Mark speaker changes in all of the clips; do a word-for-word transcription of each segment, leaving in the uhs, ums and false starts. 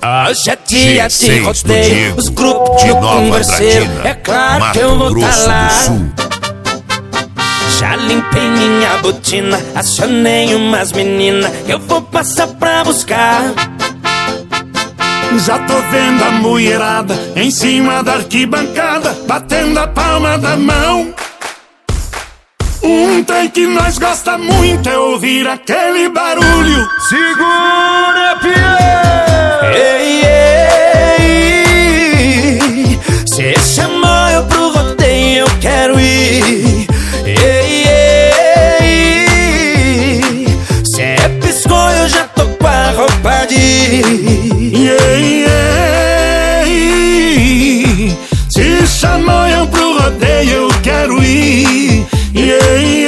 Speaker 1: Hoje é dia de rodeio, os grupos de converseiro, é claro que eu vou tá lá. Já limpei minha botina, acionei umas meninas, eu vou passar pra buscar.
Speaker 2: Já tô vendo a mulherada em cima da arquibancada, batendo a palma da mão. Um trem que nós gosta muito é ouvir aquele barulho.
Speaker 3: Segura, Pierre!
Speaker 1: Ei, ei, cê chamou eu pro rodeio, eu quero ir. Ei, ei, cê piscou, eu já tô com a roupa de ir.
Speaker 2: Ei, ei, se chamou eu pro rodeio, eu quero ir. Ei,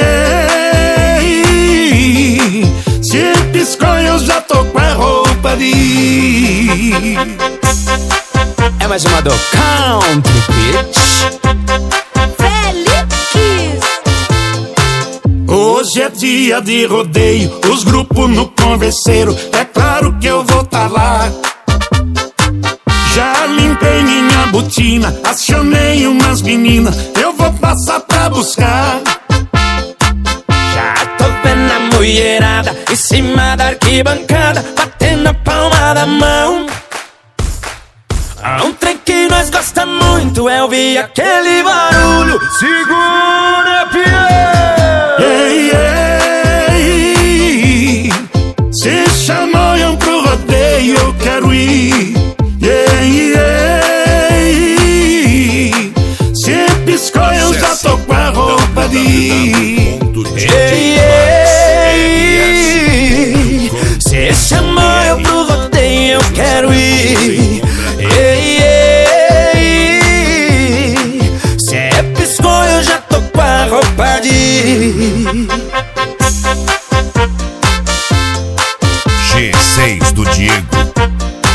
Speaker 2: ei, se piscou, eu já tô com a roupa de ir.
Speaker 1: É mais uma do Country Pitch.
Speaker 4: Feliz.
Speaker 2: Hoje é dia de rodeio, os grupos no converseiro, é claro que eu vou tá lá. Já limpei minha botina, acionei umas meninas, eu vou passar pra buscar.
Speaker 1: Já tô vendo a mulherada em cima da arquibancada, batendo a palma da mão. Um trem que nós gosta muito é ouvir aquele barulho.
Speaker 3: Segura, Pierre!
Speaker 2: Ei, ei, se chamou eu pro rodeio, eu quero ir. Ei, ei, se piscou, eu já tô com a roupa de ir.
Speaker 1: Ei, ei, cê chamou eu pro rodeio, eu quero ir. Ei, ei, cê piscou, eu já tô com a roupa de ir.
Speaker 3: G seis do Diego.